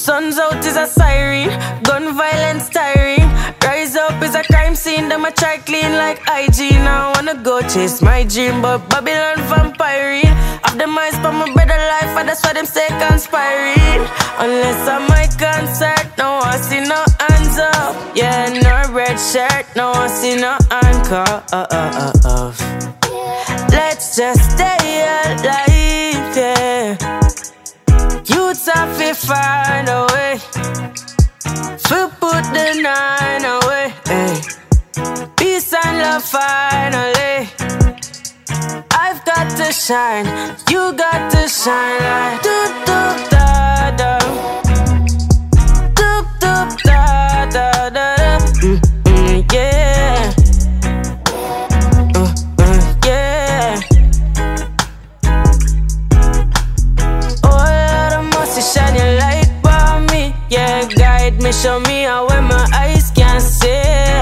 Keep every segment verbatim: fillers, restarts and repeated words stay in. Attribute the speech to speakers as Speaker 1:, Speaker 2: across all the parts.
Speaker 1: Sun's out is a siren, gun violence tiring. Rise up is a crime scene, them a try clean like hygiene. I wanna go chase my dream, but Babylon vampiring. Of the mice for my better life, and that's why them say conspiring. Unless I'm my concert, no I see no hands up. Yeah, no red shirt, no I see no anchor. Uh, uh, uh, uh. Let's just stay alive, yeah. Youths have to find a way to put the nine away, hey. Peace and love finally. I've got to shine, you got to shine like doop doop da da, doop doop da da da da. Mm, mm, yeah, uh, uh, yeah. Oh Lord, I must shine your light for me, yeah. Guide me, show me how when my eyes can't see.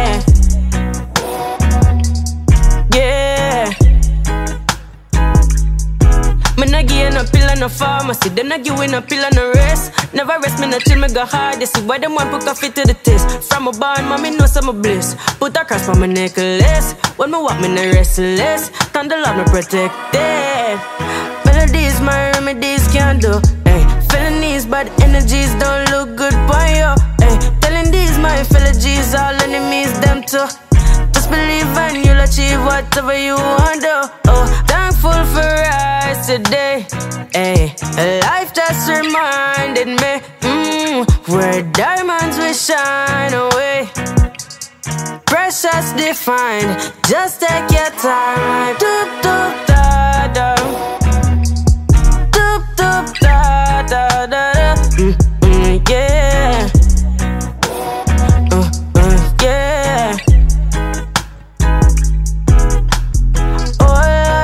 Speaker 1: Me no give no pill and no pharmacy, them no give no pill and no rest. Never rest me no till me go hard. They see why them want put coffee to the taste. From a barn, mommy know some bliss. Put a cross on my necklace. When me walk, me no restless. Turn the love me protected. Melodies, my remedies can't do. Hey, felonies, bad energies don't look good for you. Hey, telling these my fellow G's, all enemies them too. Just believe and you'll achieve whatever you want to. Oh, thankful for rise today. Hey, life just reminded me, mm, where diamonds will shine away. Precious defined, just take your time. Doop doop da da, doop doop da da da da. Mm, mm, yeah, uh, uh, yeah.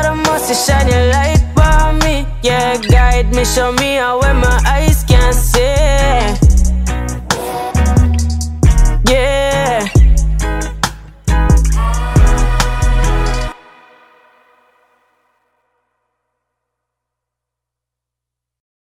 Speaker 1: Shine your light for me, yeah. Guide me, show me how when my eyes can't see.